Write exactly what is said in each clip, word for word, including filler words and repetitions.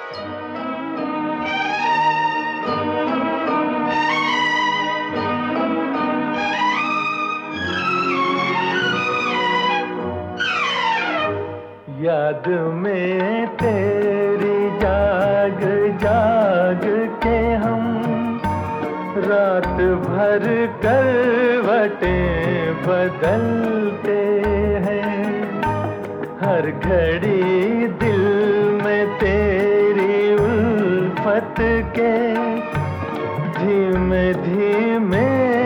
याद में तेरी जाग जाग के हम रात भर करवटें बदलते हैं। हर घड़ी दिल में तेरी उल्फत के धीमे धीमे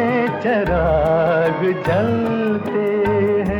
चिराग जलते हैं।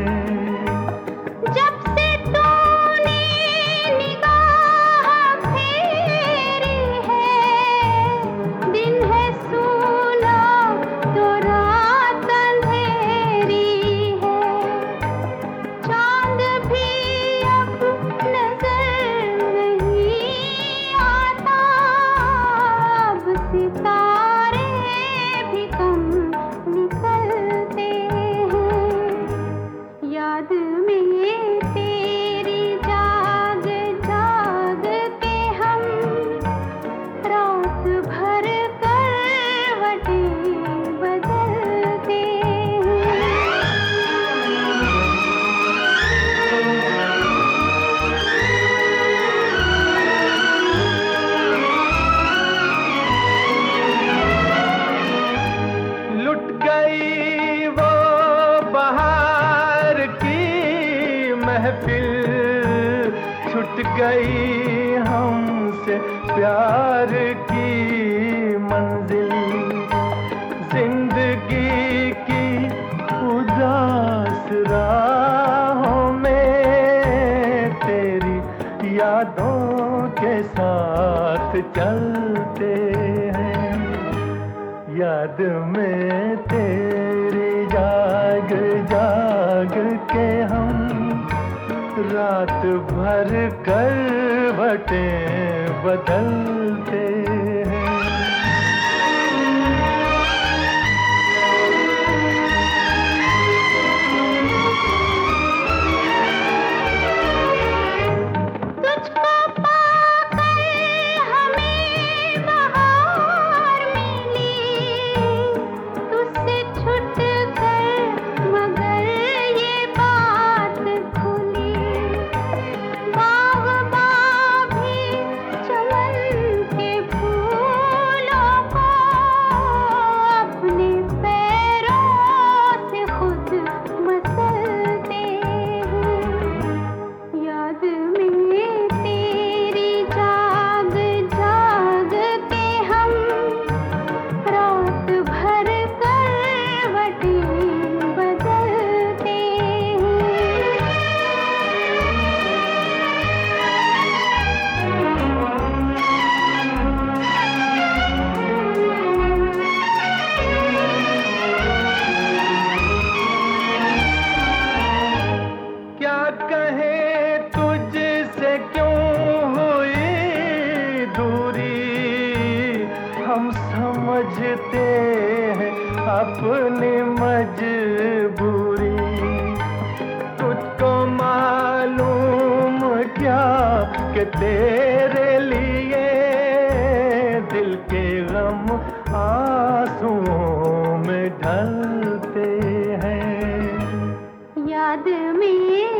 महफिल छूट गई हमसे प्यार की मंजिल। जिंदगी की उदास राहों में तेरी यादों के साथ चलते हैं। याद में तेरी जाग जाग के हम रात भर करवटें बदलते हैं। हम समझते हैं अपनी मजबूरी। तुझको मालूम क्या कि तेरे लिए दिल के गम आंसुओं में ढलते हैं। याद में